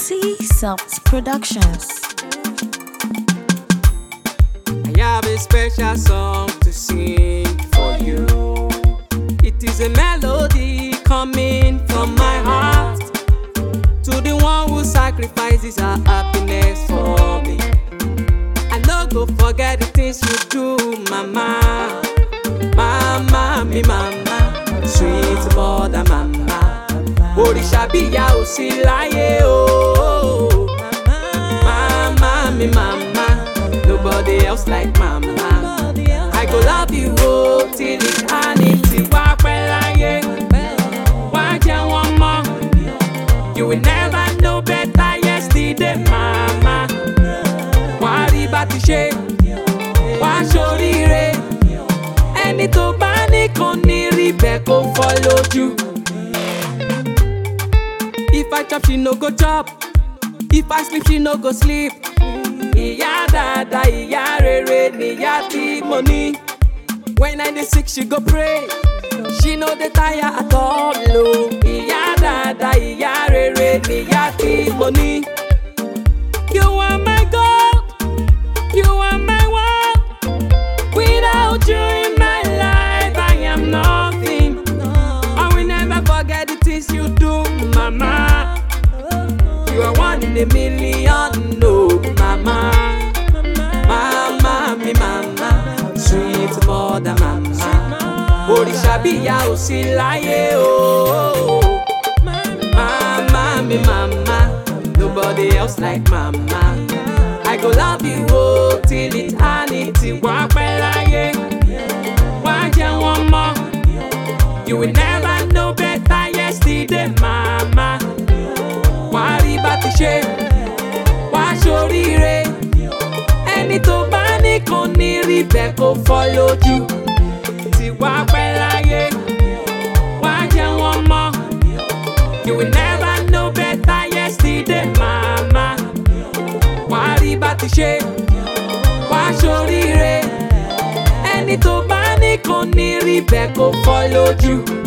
C Soft Productions. I have a special song to sing for you. It is a melody coming from my heart to the one who sacrifices her happiness for me. I no go forget the things you do, mama. Mama, me mama, sweet mother mama. Òrìṣà bí ìyá ò sí láyé o. Mama, me mama, nobody else like mama. I go love you till eternity. Wá pẹ́ láyé, wá jẹ́ wọ́n mọ́. You will never know better yesterday, mama. Wá rí bá ti ṣe, wá ṣoríire. Ẹni tó bá nìkan ní rí bẹ́ẹ̀ kó fọ́ lójú. If I chop, she no go chop. If I sleep, she no go sleep. Ìyá dada, ìyá rere, níyá tí mo ní. When I dey sick, she go pray. She no dey tire at all. No. Ìyá dada, ìyá rere, níyá tí mo ní. You are my God, you are my world. Without you in my life, I am nothing. I will never forget the things you do, mama. You are one in a million, no, mama. Mama, me mama, sweet mother mama. Òrìṣà bí ìyá ò sí láyé o. Mama, me mama, nobody else like mama. I go love you till eternity. Wá pẹ́ láyé, wá jẹ́ wọ́n mọ́. You will never know better yesterday, mama. Wá rí bá ti ṣe, wá ṣoríire. Ẹni tó bá nìkan ní rí bẹ́ẹ̀ kó fọ́ lójú. Tí wá pẹ́ láyé, wá jẹ́ wọ́n mọ́. You will never know better yesterday, mama. Wá rí bá ti ṣe, wá ṣoríire. Ẹni tó bá nìkan ní rí bẹ́ẹ̀ kó fọ́ lójú.